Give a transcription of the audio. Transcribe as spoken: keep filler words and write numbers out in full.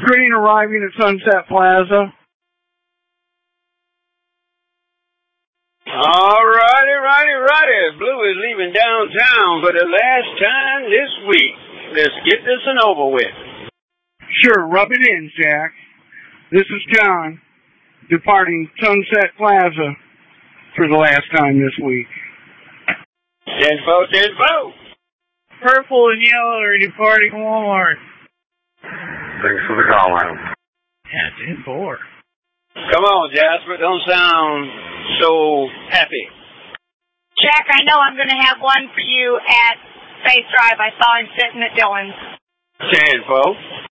Green arriving at Sunset Plaza. All righty, righty, righty. Blue is leaving downtown for the last time this week. Let's get this one over with. Sure, rub it in, Jack. This is John, departing Sunset Plaza for the last time this week. ten four, ten four. Purple and yellow are departing Walmart. Thanks for the call, Adam. Yeah, ten four. Come on, Jasper. Don't sound so happy. Jack, I know I'm going to have one for you at Space Drive. I saw him sitting at Dylan's. ten four.